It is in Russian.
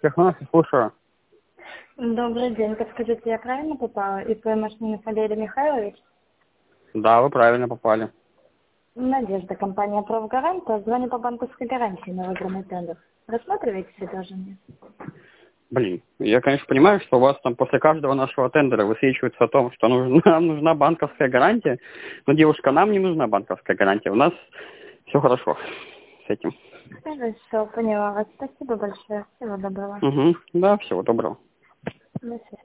Технос, слушаю. Добрый день. Подскажите, я правильно попала? ИП Машнинов Валерий Михайлович? Да, вы правильно попали. Надежда, компания «Профгаранта». Звоню по банковской гарантии на выигранный тендер. Рассматриваете предложение? Блин, я, конечно, понимаю, что у вас там после каждого нашего тендера высвечивается о том, что нам нужна банковская гарантия. Но, девушка, нам не нужна банковская гарантия. У нас все хорошо с этим. Хорошо, поняла вас. Спасибо большое. Всего доброго. Угу. Да, всего доброго. До свидания.